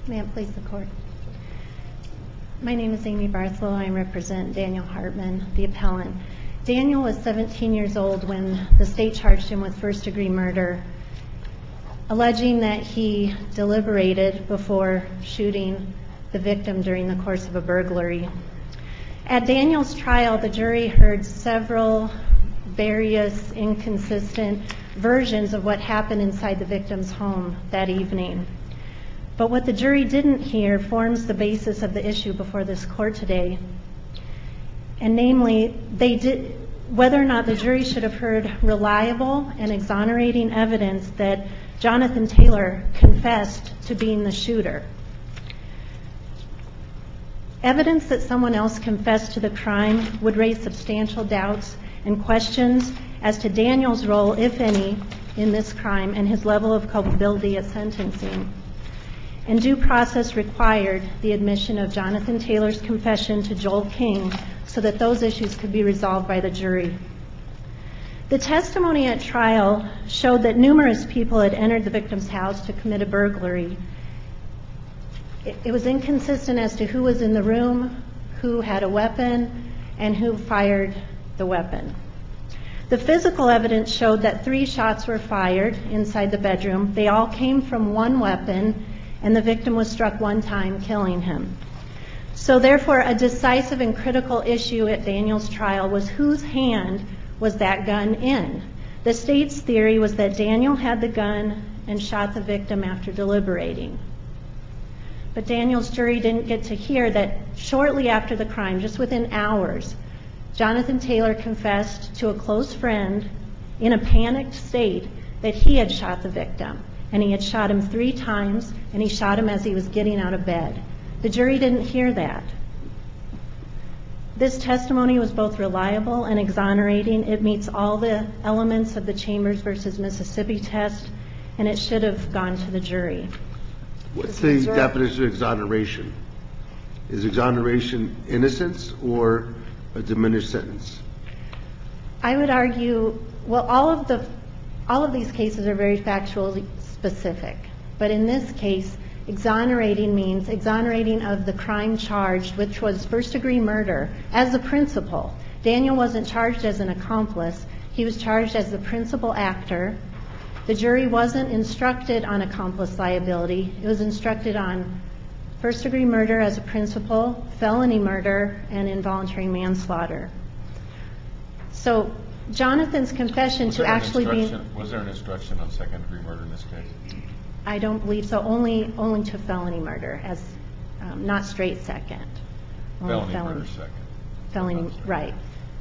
May it please the Court. My name is Amy Barthlow. I represent Daniel Hartman, the appellant. Daniel was 17 years old when the state charged him with first-degree murder, alleging that he deliberated before shooting the victim during the course of a burglary. At Daniel's trial, the jury heard several various inconsistent versions of what happened inside the victim's home that evening. But what the jury didn't hear forms the basis of the issue before this Court today. And namely, whether or not the jury should have heard reliable and exonerating evidence that Jonathan Taylor confessed to being the shooter. Evidence that someone else confessed to the crime would raise substantial doubts and questions as to Daniel's role, if any, in this crime and his level of culpability at sentencing. And due process required the admission of Jonathan Taylor's confession to Joel King so that those issues could be resolved by the jury. The testimony at trial showed that numerous people had entered the victim's house to commit a burglary. It was inconsistent as to who was in the room, who had a weapon, and who fired the weapon. The physical evidence showed that 3 shots were fired inside the bedroom. They all came from one weapon, and the victim was struck one time, killing him. So therefore, a decisive and critical issue at Daniel's trial was whose hand was that gun in. The state's theory was that Daniel had the gun and shot the victim after deliberating. But Daniel's jury didn't get to hear that shortly after the crime, just within hours, Jonathan Taylor confessed to a close friend in a panicked state that he had shot the victim. And he had shot him 3 times, and he shot him as he was getting out of bed. The jury didn't hear that. This testimony was both reliable and exonerating. It meets all the elements of the Chambers versus Mississippi test, and it should have gone to the jury. What's the definition of exoneration? Is exoneration innocence or a diminished sentence? I would argue, well, all of these cases are very factually specific. But in this case, exonerating means exonerating of the crime charged, which was first-degree murder, as the principal. Daniel wasn't charged as an accomplice. He was charged as the principal actor. The jury wasn't instructed on accomplice liability. It was instructed on first-degree murder as a principal, felony murder, and involuntary manslaughter. So Jonathan's confession to actually being... Was there an instruction on second-degree murder in this case? I don't believe so. Only to felony murder, as not straight second. Felony murder second. Felony, right.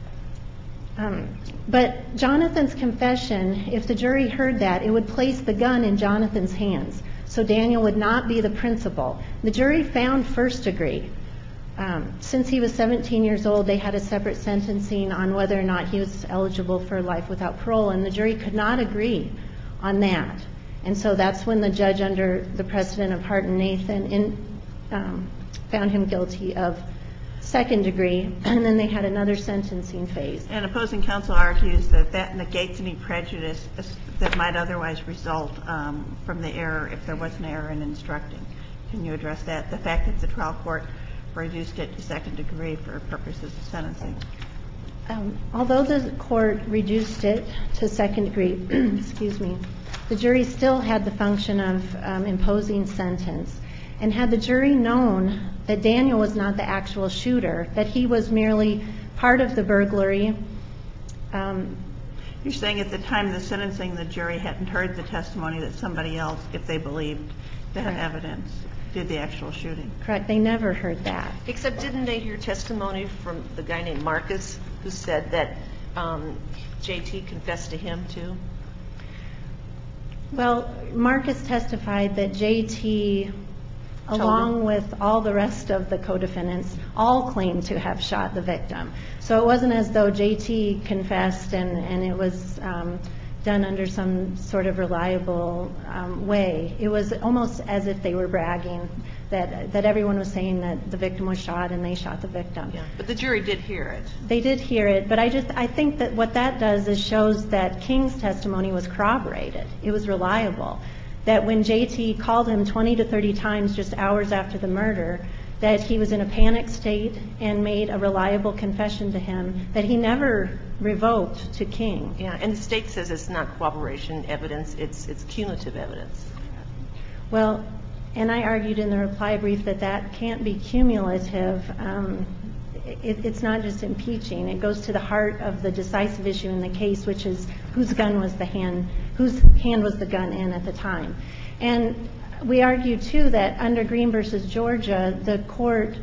But Jonathan's confession, if the jury heard that, it would place the gun in Jonathan's hands. So Daniel would not be the principal. The jury found first degree. Since he was 17 years old, they had a separate sentencing on whether or not he was eligible for life without parole, and the jury could not agree on that. And so that's when the judge, under the precedent of Hart and Nathan, found him guilty of second degree, and then they had another sentencing phase. And opposing counsel argues that that negates any prejudice that might otherwise result from the error, if there was an error in instructing. Can you address that? The fact that the trial court reduced it to second degree for purposes of sentencing. Although the court reduced it to second degree, the jury still had the function of imposing sentence. And had the jury known that Daniel was not the actual shooter, that he was merely part of the burglary. You're saying at the time of the sentencing, the jury hadn't heard the testimony that somebody else, if they believed that evidence, did the actual shooting. Correct. They never heard that. Except didn't they hear testimony from the guy named Marcus who said that J.T. confessed to him too? Well, Marcus testified that J.T., along with all the rest of the co-defendants, all claimed to have shot the victim. So it wasn't as though J.T. confessed and it was done under some sort of reliable way. It was almost as if they were bragging that everyone was saying that the victim was shot and they shot the victim. Yeah, but the jury did hear it. They did hear it, but I think that what that does is shows that King's testimony was corroborated. It was reliable. that when JT called him 20 to 30 times just hours after the murder, that he was in a panic state and made a reliable confession to him that he never revoked to King. Yeah, and the state says it's not cooperation evidence, it's cumulative evidence. Well, and I argued in the reply brief that can't be cumulative. It's not just impeaching. It goes to the heart of the decisive issue in the case, which is whose hand was the gun in at the time. And we argue, too, that under Green versus Georgia, the court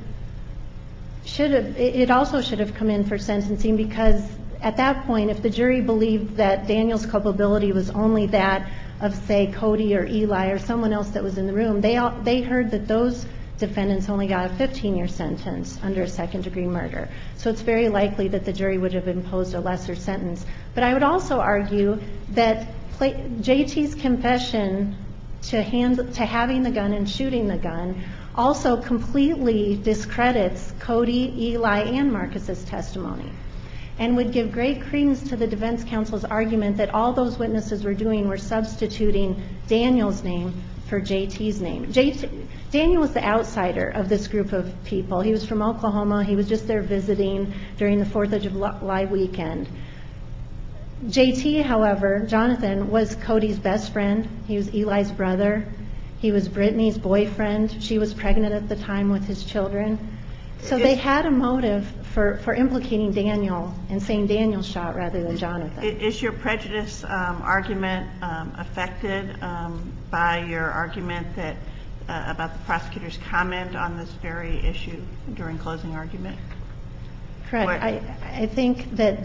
also should have come in for sentencing, because at that point, if the jury believed that Daniel's culpability was only that of, say, Cody or Eli or someone else that was in the room, they heard that those defendants only got a 15-year sentence under a second-degree murder. So it's very likely that the jury would have imposed a lesser sentence. But I would also argue that JT's confession to having the gun and shooting the gun also completely discredits Cody, Eli, and Marcus's testimony, and would give great credence to the defense counsel's argument that all those witnesses were doing were substituting Daniel's name for JT's name. Daniel was the outsider of this group of people. He was from Oklahoma. He was just there visiting during the 4th of July weekend. JT, however, Jonathan, was Cody's best friend. He was Eli's brother. He was Brittany's boyfriend. She was pregnant at the time with his children. So they had a motive for implicating Daniel and saying Daniel shot rather than Jonathan. Is your prejudice argument affected by your argument that about the prosecutor's comment on this very issue during closing argument? Correct. I think that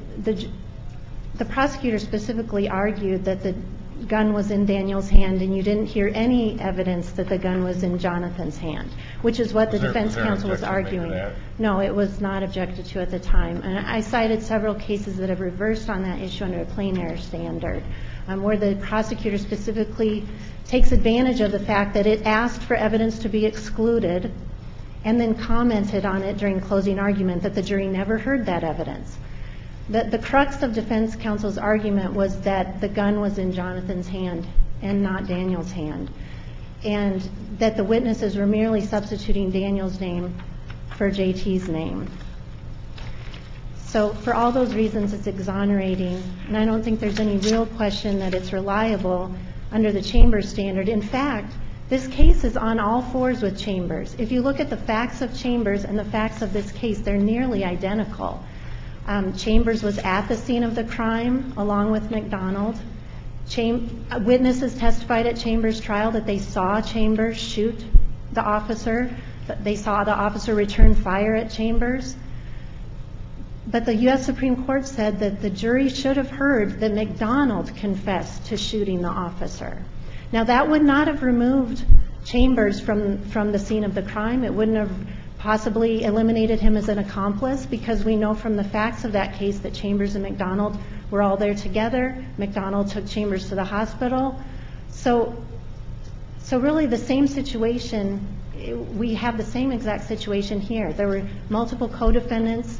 the prosecutor specifically argued that the gun was in Daniel's hand, and you didn't hear any evidence that the gun was in Jonathan's hand, which is what the defense counsel was arguing. No, it was not objected to at the time. And I cited several cases that have reversed on that issue under a plain error standard, where the prosecutor specifically takes advantage of the fact that it asked for evidence to be excluded and then commented on it during closing argument that the jury never heard that evidence. The crux of defense counsel's argument was that the gun was in Jonathan's hand and not Daniel's hand, and that the witnesses were merely substituting Daniel's name for JT's name. So for all those reasons, it's exonerating, and I don't think there's any real question that it's reliable under the Chambers standard. In fact, this case is on all fours with Chambers. If you look at the facts of Chambers and the facts of this case, they're nearly identical. Chambers was at the scene of the crime along with McDonald. Witnesses testified at Chambers' trial that they saw Chambers shoot the officer. They saw the officer return fire at Chambers. But the U.S. Supreme Court said that the jury should have heard that McDonald confessed to shooting the officer. Now, that would not have removed Chambers from the scene of the crime. It wouldn't have possibly eliminated him as an accomplice, because we know from the facts of that case that Chambers and McDonald were all there together. McDonald took Chambers to the hospital. So really the same situation, we have the same exact situation here. There were multiple co-defendants.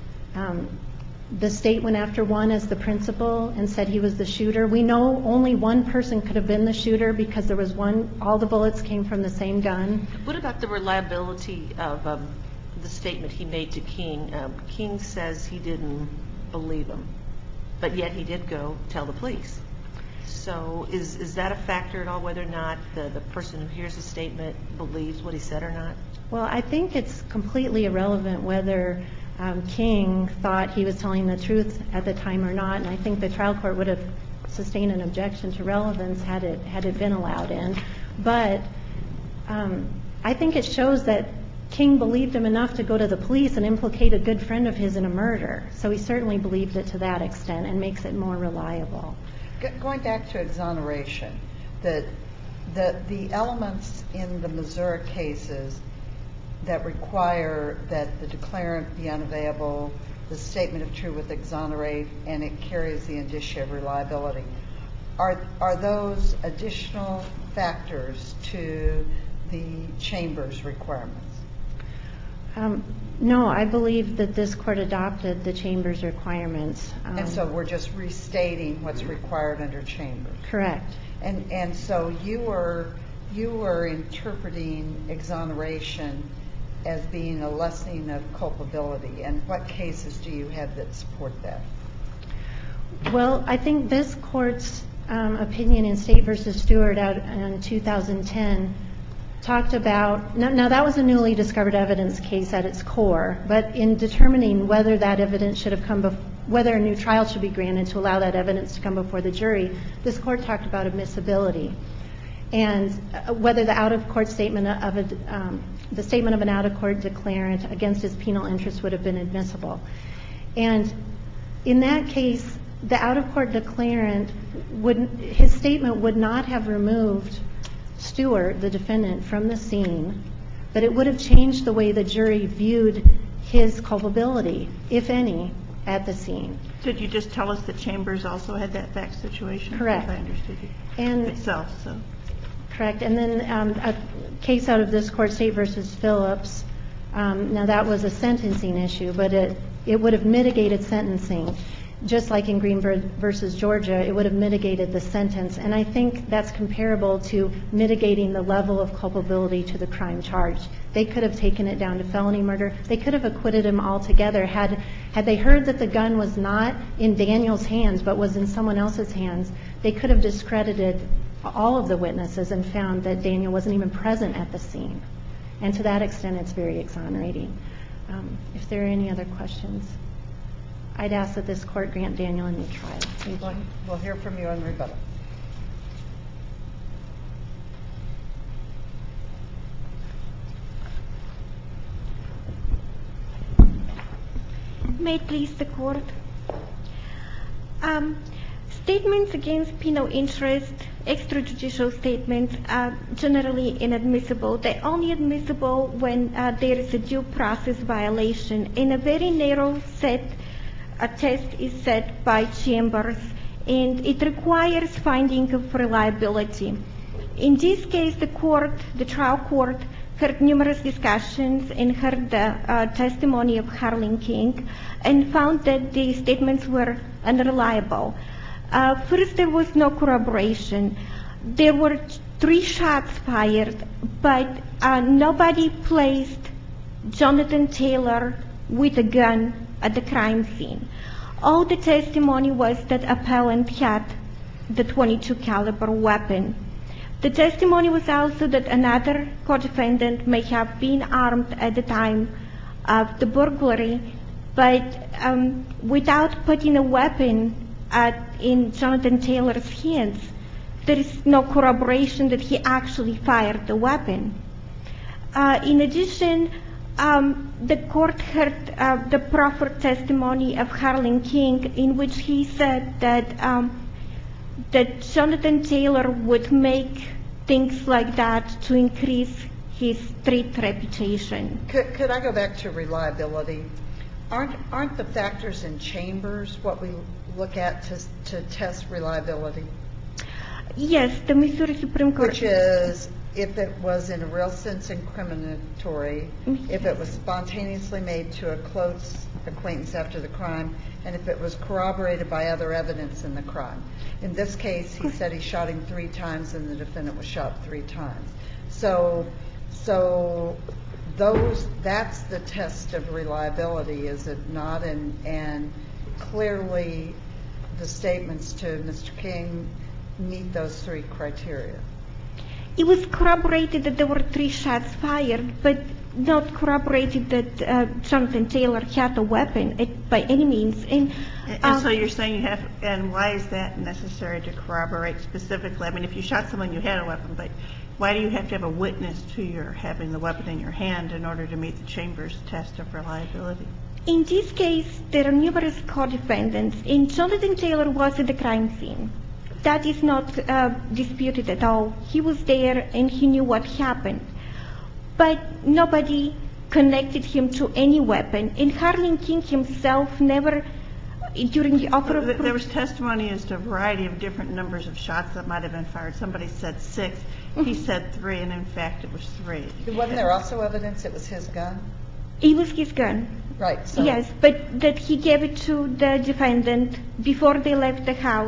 The state went after one as the principal and said he was the shooter. We know only one person could have been the shooter because there was all the bullets came from the same gun. What about the reliability of the statement he made to King? King says he didn't believe him, but yet he did go tell the police. So is that a factor at all, whether or not the person who hears the statement believes what he said or not? Well, I think it's completely irrelevant whether King thought he was telling the truth at the time or not, and I think the trial court would have sustained an objection to relevance had it been allowed in. But I think it shows that King believed him enough to go to the police and implicate a good friend of his in a murder. So he certainly believed it to that extent and makes it more reliable. Going back to exoneration, the elements in the Missouri cases that require that the declarant be unavailable, the statement of truth with exonerate, and it carries the indicia of reliability. Are those additional factors to the Chambers requirements? No, I believe that this court adopted the Chambers requirements. And so we're just restating what's required under Chambers. Correct. And so you were interpreting exoneration as being a lessening of culpability. And what cases do you have that support that? Well, I think this court's opinion in State v. Stewart out in 2010 talked about, now that was a newly discovered evidence case at its core, but in determining whether that evidence should have come whether a new trial should be granted to allow that evidence to come before the jury, this court talked about admissibility and whether the out-of-court statement of the statement of an out-of-court declarant against his penal interest would have been admissible. And in that case, the out-of-court declarant his statement would not have removed Stewart, the defendant, from the scene, but it would have changed the way the jury viewed his culpability, if any, at the scene. Did you just tell us that Chambers also had that fact situation? Correct. If I understood you. And itself, so. Correct. And then a case out of this court, State v. Phillips, now that was a sentencing issue, but it would have mitigated sentencing. Just like in Green v. Georgia, it would have mitigated the sentence. And I think that's comparable to mitigating the level of culpability to the crime charged. They could have taken it down to felony murder. They could have acquitted him altogether had they heard that the gun was not in Daniel's hands but was in someone else's hands. They could have discredited all of the witnesses and found that Daniel wasn't even present at the scene. And to that extent, it's very exonerating. If there are any other questions, I'd ask that this court grant Daniel a new trial. Thank you. We'll hear from you on rebuttal. May it please the court. Statements against penal interest, extrajudicial statements, are generally inadmissible. They're only admissible when there is a due process violation. In a very narrow set, a test is set by Chambers, and it requires finding of reliability. In this case, the trial court, heard numerous discussions and heard the testimony of Harlan King and found that the statements were unreliable. First, there was no corroboration. There were 3 shots fired, but nobody placed Jonathan Taylor with a gun at the crime scene. All the testimony was that appellant had the .22 caliber weapon. The testimony was also that another co-defendant may have been armed at the time of the burglary, but without putting a weapon in Jonathan Taylor's hands, there is no corroboration that he actually fired the weapon. In addition, the court heard the proffered testimony of Harlan King, in which he said that Jonathan Taylor would make things like that to increase his street reputation. Could I go back to reliability? Aren't the factors in Chambers what we look at to test reliability? Yes, the Missouri Supreme Court. Which is if it was in a real sense incriminatory, if it was spontaneously made to a close acquaintance after the crime, and if it was corroborated by other evidence in the crime. In this case, he said he shot him 3 times and the defendant was shot 3 times. So that's the test of reliability, is it not? And clearly the statements to Mr. King meet those 3 criteria. It was corroborated that there were 3 shots fired, but not corroborated that Jonathan Taylor had a weapon by any means. And so you're saying you have, and why is that necessary to corroborate specifically? I mean, if you shot someone, you had a weapon, but why do you have to have a witness to your having the weapon in your hand in order to meet the Chambers test of reliability? In this case, there are numerous co-defendants, and Jonathan Taylor was at the crime scene. That is not disputed at all. He was there and he knew what happened. But nobody connected him to any weapon. And Harlan King himself never, during the offer of proof. There was testimony as to a variety of different numbers of shots that might have been fired. Somebody said 6. He said 3, and in fact it was 3. Wasn't there also evidence it was his gun? It was his gun. Right. So yes, but that he gave it to the defendant before they left the house,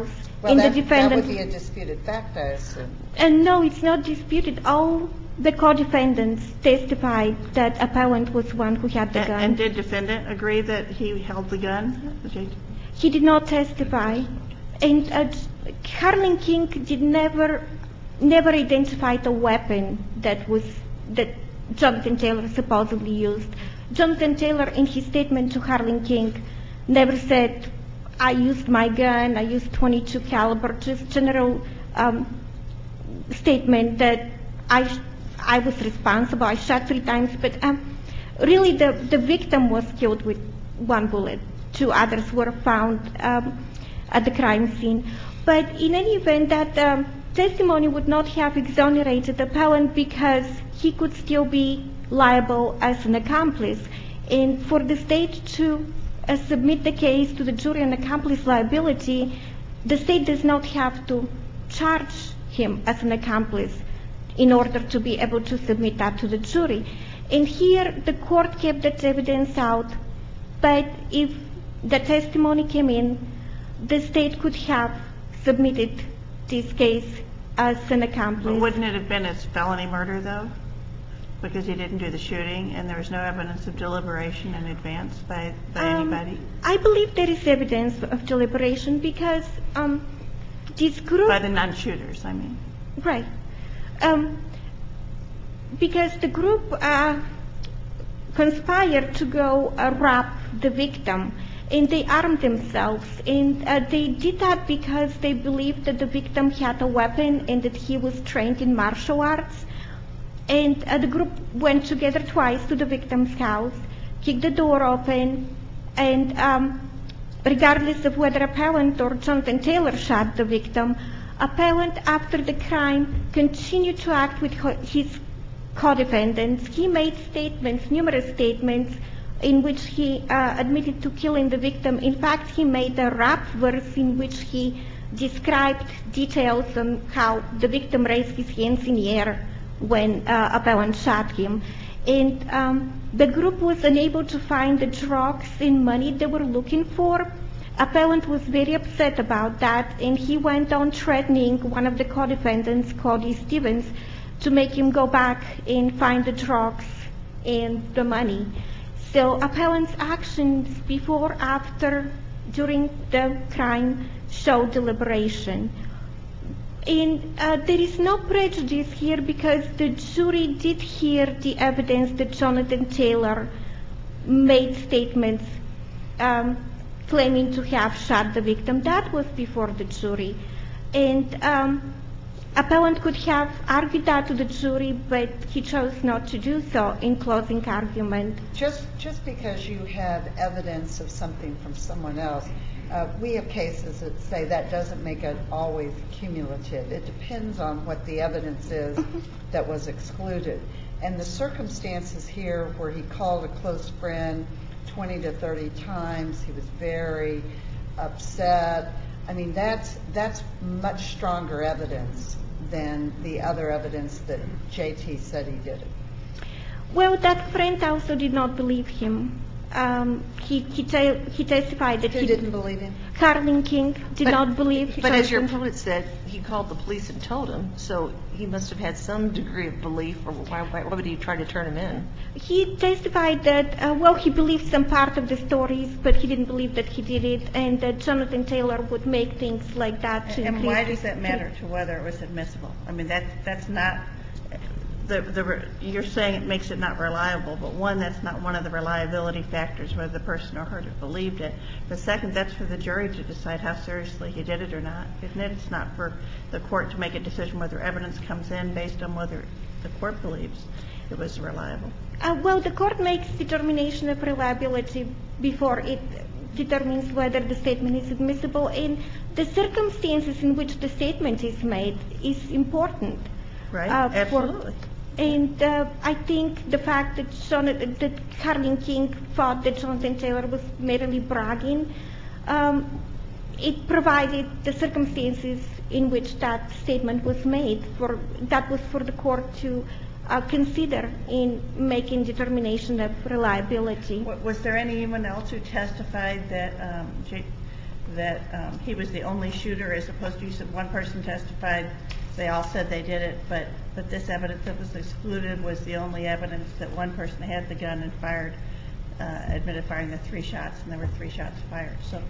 Well, in the that defendant's... would be a disputed fact, I assume. And no, it's not disputed. All the co-defendants testified that appellant was one who had the gun. And did defendant agree that he held the gun? He did not testify. And Harlan King never identified the weapon that Jonathan Taylor supposedly used. Jonathan Taylor, in his statement to Harlan King, never said, I used my gun, I used .22 caliber, just general statement that I was responsible, I shot 3 times, but really the victim was killed with 1 bullet. 2 others were found at the crime scene. But in any event, that testimony would not have exonerated the appellant because he could still be liable as an accomplice. And for the state to submit the case to the jury on accomplice liability, the state does not have to charge him as an accomplice in order to be able to submit that to the jury. And here the court kept that evidence out, but if the testimony came in, the state could have submitted this case as an accomplice. But wouldn't it have been as felony murder, though? Because he didn't do the shooting and there was no evidence of deliberation in advance by anybody? I believe there is evidence of deliberation because this group... By the non-shooters, I mean. Right. Because the group conspired to go rob the victim, and they armed themselves, and they did that because they believed that the victim had a weapon and that he was trained in martial arts. And the group went together twice to the victim's house, kicked the door open, and regardless of whether appellant or Jonathan Taylor shot the victim, appellant, after the crime, continued to act with his co-defendants. He made statements, numerous statements, in which he admitted to killing the victim. In fact, he made a rap verse in which he described details on how the victim raised his hands in the air when appellant shot him. And the group was unable to find the drugs and money they were looking for. Appellant was very upset about that, and he went on threatening one of the co-defendants, Cody Stevens, to make him go back and find the drugs and the money. So appellant's actions before, after, during the crime show deliberation. And there is no prejudice here because the jury did hear the evidence that Jonathan Taylor made statements claiming to have shot the victim. That was before the jury. And appellant could have argued that to the jury, but he chose not to do so in closing argument. Just because you have evidence of something from someone else, we have cases that say that doesn't make it always cumulative. It depends on what the evidence is that was excluded. And the circumstances here where he called a close friend 20 to 30 times, he was very upset. I mean, that's much stronger evidence than the other evidence that JT said he did it. Well, that friend also did not believe him. He testified that Who didn't believe him? Harlan King did not believe. But as your opponent said, he called the police and told him, so he must have had some degree of belief, or why would he try to turn him in? He testified that, he believed some part of the stories, but he didn't believe that he did it, and that Jonathan Taylor would make things like that to increase. And why does that matter to whether it was admissible? I mean, that's not... You're saying it makes it not reliable, but one, that's not one of the reliability factors, whether the person or her believed it. The second, that's for the jury to decide how seriously he did it or not, isn't it? It's not for the court to make a decision whether evidence comes in based on whether the court believes it was reliable. The court makes determination of reliability before it determines whether the statement is admissible, and the circumstances in which the statement is made is important. Right, absolutely. And I think the fact that Harlan King thought that Jonathan Taylor was merely bragging, it provided the circumstances in which that statement was made. That was for the court to consider in making determination of reliability. Was there anyone else who testified that that he was the only shooter, as opposed to you said one person testified, they all said they did it, but this evidence that was excluded was the only evidence that one person had the gun and fired, admitted firing the 3 shots, and there were 3 shots fired. So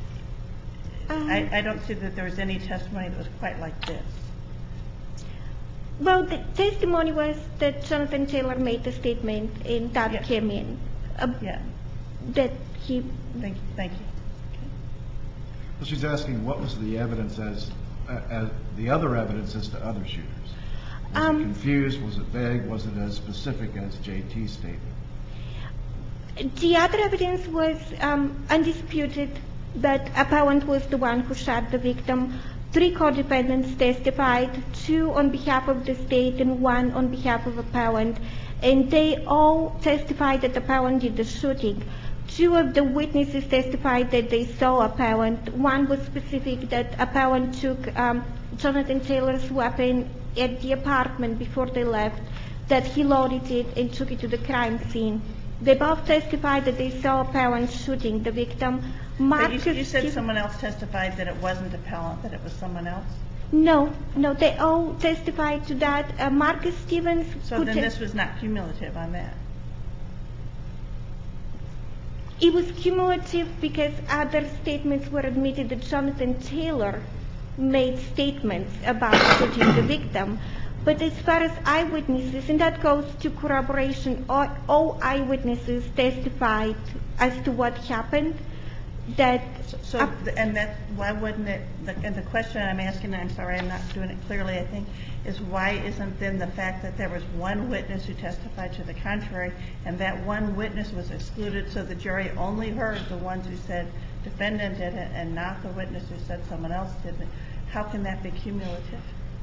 I don't see that there was any testimony that was quite like this. Well, the testimony was that Jonathan Taylor made the statement, and that came in. That he. Thank you. Okay. Well, she's asking what was the evidence as the other evidence as to other shooters. Was it confused? Was it vague? Was it as specific as JT's statement? The other evidence was undisputed that appellant was the one who shot the victim. 3 co-defendants testified, 2 on behalf of the state and 1 on behalf of appellant, and they all testified that appellant did the shooting. 2 of the witnesses testified that they saw appellant. 1 was specific that appellant took Jonathan Taylor's weapon at the apartment before they left, that he loaded it and took it to the crime scene. They both testified that they saw appellant shooting the victim. But you said someone else testified that it wasn't appellant, that it was someone else? No, they all testified to that. Marcus Stevens. So then this was not cumulative on that? It was cumulative because other statements were admitted that Jonathan Taylor made statements about shooting the victim. But as far as eyewitnesses, and that goes to corroboration, all eyewitnesses testified as to what happened. Why wouldn't it? And the question I'm asking, I'm sorry, I'm not doing it clearly, I think, is why isn't then the fact that there was one witness who testified to the contrary, and that one witness was excluded, so the jury only heard the ones who said defendant did it, and not the witness who said someone else did it? How can that be cumulative?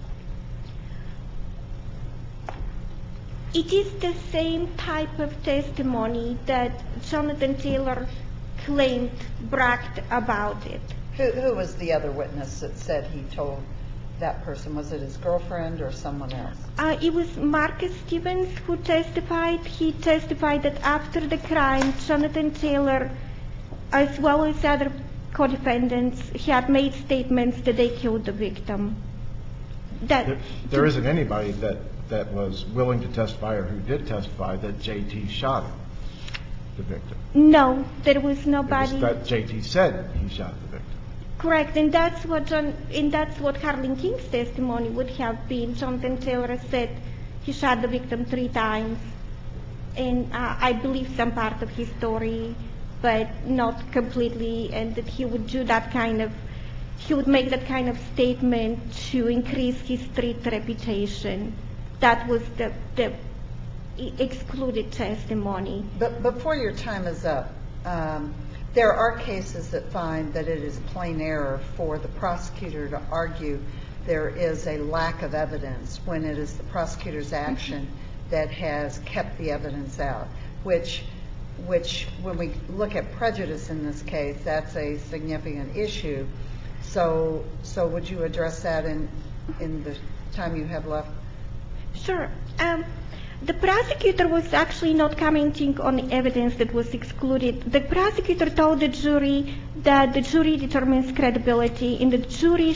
It is the same type of testimony that Jonathan Taylor claimed, bragged about it. Who was the other witness that said he told that person? Was it his girlfriend or someone else? It was Marcus Stevens who testified. He testified that after the crime, Jonathan Taylor, as well as other co-defendants, had made statements that they killed the victim. There isn't anybody that was willing to testify or who did testify that JT shot the victim. No, there was nobody. It was that JT said he shot the victim. Correct, and that's what Harlan King's testimony would have been. Jonathan Taylor said he shot the victim 3 times, and I believe some part of his story, but not completely, and that he would make that kind of statement to increase his street reputation. That was the excluded testimony. But before your time is up, there are cases that find that it is plain error for the prosecutor to argue there is a lack of evidence when it is the prosecutor's action that has kept the evidence out, which when we look at prejudice in this case, that's a significant issue. So would you address that in the time you have left? Sure. The prosecutor was actually not commenting on the evidence that was excluded. The prosecutor told the jury that the jury determines credibility, and the jury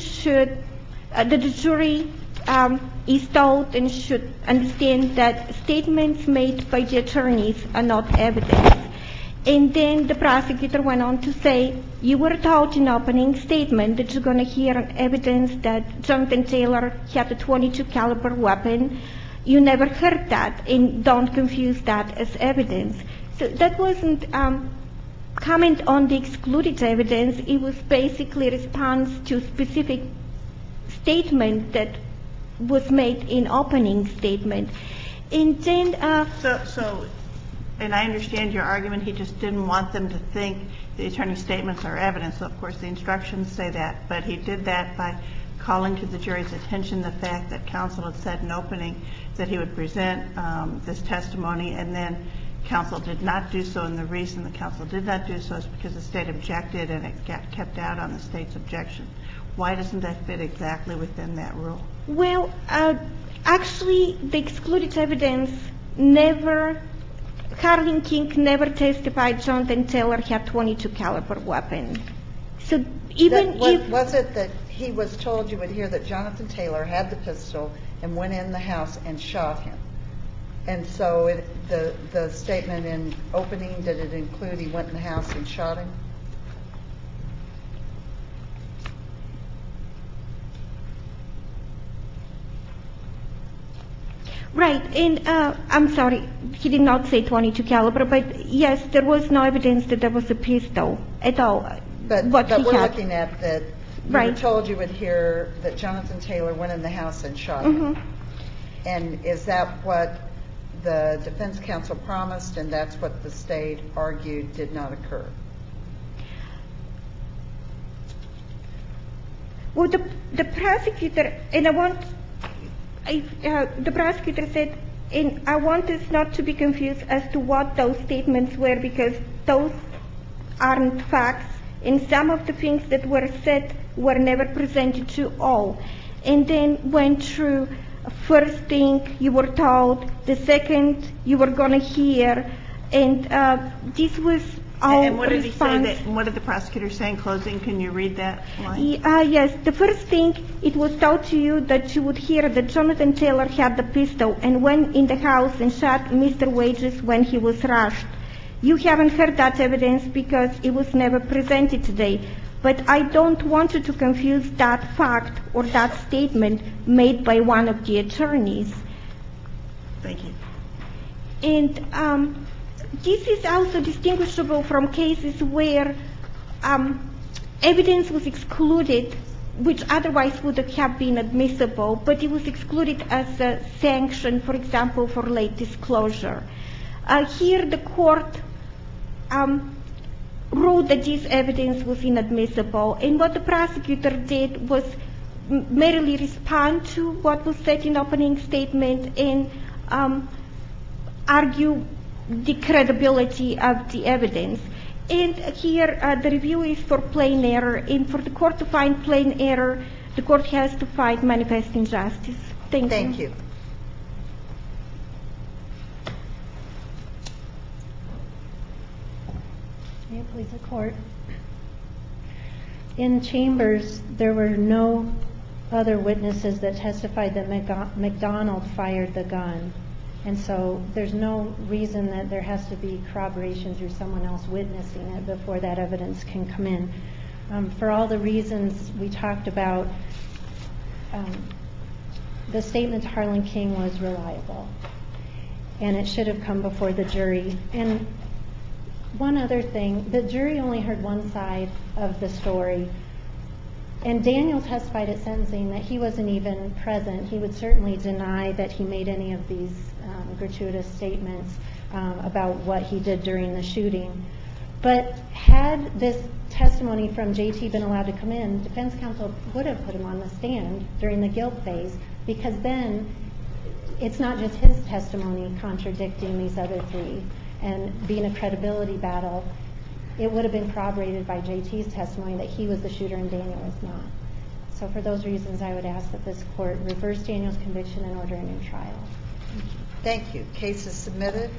is told and should understand that statements made by the attorneys are not evidence. And then the prosecutor went on to say, you were told in opening statement that you're going to hear evidence that Jonathan Taylor had a .22 caliber weapon. You never heard that, and don't confuse that as evidence. So that wasn't comment on the excluded evidence. It was basically a response to a specific statement that was made in opening statement. And then and I understand your argument. He just didn't want them to think the attorney's statements are evidence. So, of course, the instructions say that. But he did that by calling to the jury's attention the fact that counsel had said in opening that he would present this testimony, and then counsel did not do so. And the reason the counsel did not do so is because the state objected and it got kept out on the state's objection. Why doesn't that fit exactly within that rule? Well, actually, the excluded evidence never, Harlan King never testified Jonathan Taylor had .22 caliber weapon. So even if... Was it that he was told, you would hear, that Jonathan Taylor had the pistol and went in the house and shot him? And so the statement in opening, did it include he went in the house and shot him? Right, and I'm sorry, he did not say .22 caliber, but yes, there was no evidence that there was a pistol at all. But we're looking at that you were told, you would hear that Jonathan Taylor went in the house and shot him. And is that what the defense counsel promised, and that's what the state argued did not occur? Well, the prosecutor, and the prosecutor said, and I want us not to be confused as to what those statements were, because those aren't facts, and some of the things that were said were never presented to all. And then went through, first thing you were told, the second you were going to hear, and this was all. And what did he say? What did the prosecutor say in closing? Can you read that line? Yes. The first thing, it was told to you that you would hear that Jonathan Taylor had the pistol and went in the house and shot Mr. Wages when he was rushed. You haven't heard that evidence because it was never presented today. But I don't want you to confuse that fact or that statement made by one of the attorneys. Thank you. And this is also distinguishable from cases where evidence was excluded, which otherwise would have been admissible, but it was excluded as a sanction, for example, for late disclosure. Here the court ruled that this evidence was inadmissible, and what the prosecutor did was merely respond to what was said in the opening statement and argue the credibility of the evidence. And here the review is for plain error, and for the court to find plain error, the court has to find manifest injustice. Thank you. Thank you. May it please the court. In Chambers, there were no other witnesses that testified that McDonald fired the gun. And so there's no reason that there has to be corroboration through someone else witnessing it before that evidence can come in. For all the reasons we talked about, the statement to Harlan King was reliable, and it should have come before the jury. And one other thing, the jury only heard one side of the story, and Daniel testified at sentencing that he wasn't even present. He would certainly deny that he made any of these gratuitous statements about what he did during the shooting. But had this testimony from JT been allowed to come in, defense counsel would have put him on the stand during the guilt phase, because then it's not just his testimony contradicting these other three and being a credibility battle. It would have been corroborated by JT's testimony that he was the shooter and Daniel was not. So for those reasons, I would ask that this court reverse Daniel's conviction and order a new trial. Thank you. Case is submitted.